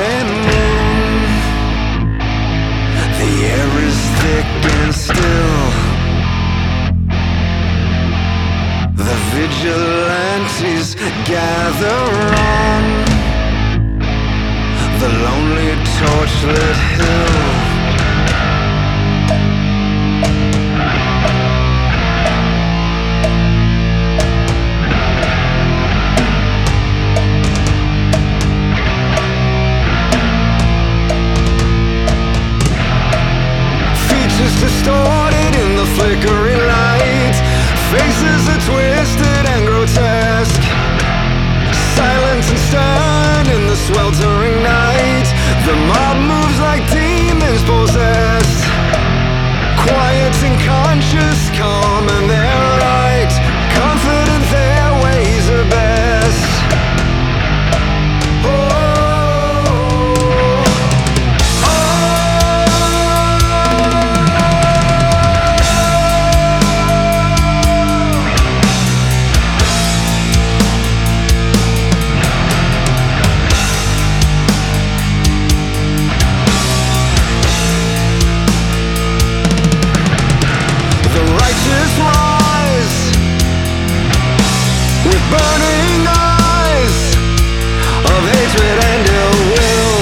and moon. The air is thick and still. The vigilantes gather on the lonely torchlit hill. Distorted in the flickering light, faces are twisted and grotesque. Silent and stern in the sweltering night, the mob moves like demons possessed. Quiet and conscious, calm and they're right, confident their ways are best. Burning eyes of hatred and ill will,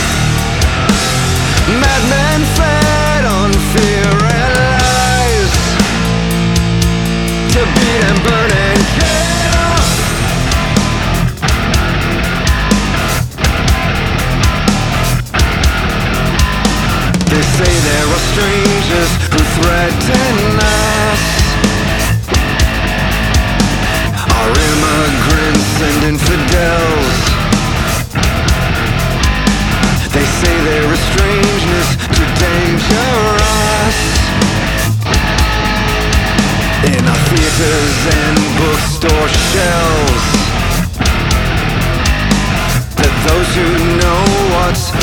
madmen fed on fear and lies, to beat and burn and kill. They say there are strangers who threaten us, are immigrants and infidels. They say there is strangeness too dangerous in our theaters and bookstore shelves. That those who know what's